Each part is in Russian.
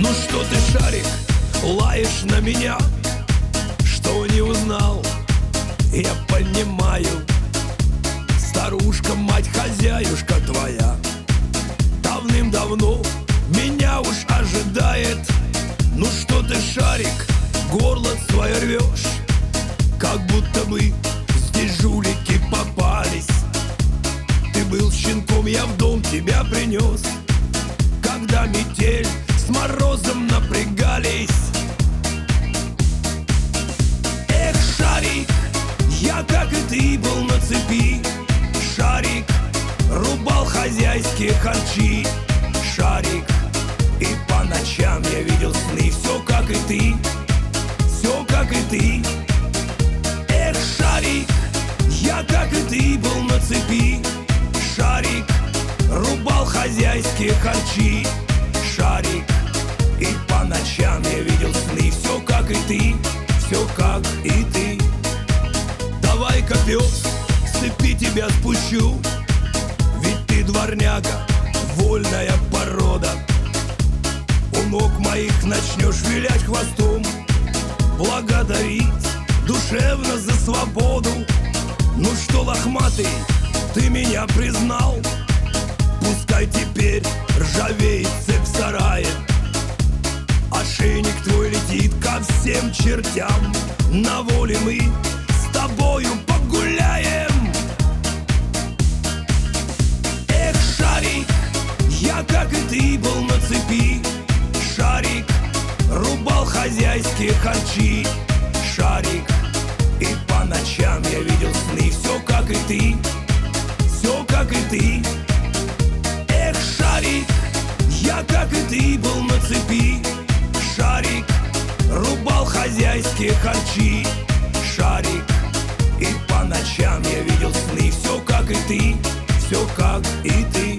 Ну что ты, Шарик, лаешь на меня? Что не узнал? Я понимаю. Старушка, мать, хозяюшка твоя давным-давно меня уж ожидает. Ну что ты, Шарик, горло свое рвешь, как будто бы здесь жулики попались. Ты был щенком, я в дом тебя принес, когда метель с морозом напрягались. Эх, Шарик, я, как и ты, был на цепи. Шарик, рубал хозяйские харчи. Шарик, и по ночам я видел сны. Все, как и ты, все, как и ты. Эх, Шарик, я, как и ты, был на цепи. Шарик, рубал хозяйские харчи. Шарик, и по ночам я видел сны. Все, как и ты, все, как и ты. Давай-ка, пес, с цепи тебя спущу, ведь ты дворняга, вольная порода. У ног моих начнешь вилять хвостом, благодарить душевно за свободу. Ну что, лохматый, ты меня признал? Пускай теперь ржавеет цепь в сарае, ошейник твой летит ко всем чертям. На воле мы с тобою погуляем. Эх, Шарик, я, как и ты, был на цепи. Шарик, рубал хозяйские харчи. Шарик, и по ночам я видел сны. Все, как и ты, все, как и ты. Эх, Шарик, я, как и ты, был на цепи. Шарик, рубал хозяйские харчи. Шарик, и по ночам я видел сны. Все, как и ты, все, как и ты.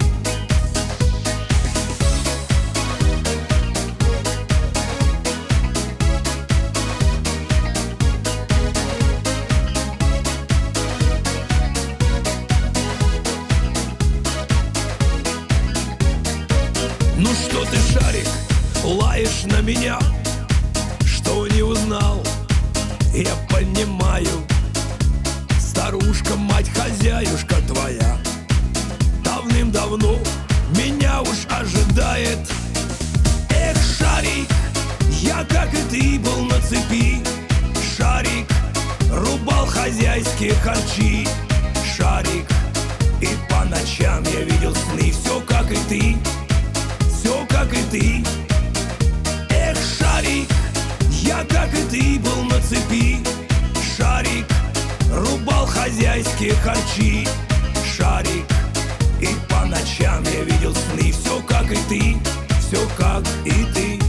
Ну что ты, Шарик, лаешь на меня? Что не узнал? Я понимаю. Старушка, мать, хозяюшка твоя давным-давно меня уж ожидает. Эх, Шарик, я, как и ты, был на цепи. Шарик, рубал хозяйские харчи. Шарик, и по ночам я видел сны. Все, как и ты, все, как и ты. Эх, Шарик, я, как и ты, был на цепи. Шарик, рубал хозяйские харчи. Шарик, и по ночам я видел сны. Все, как и ты, все, как и ты.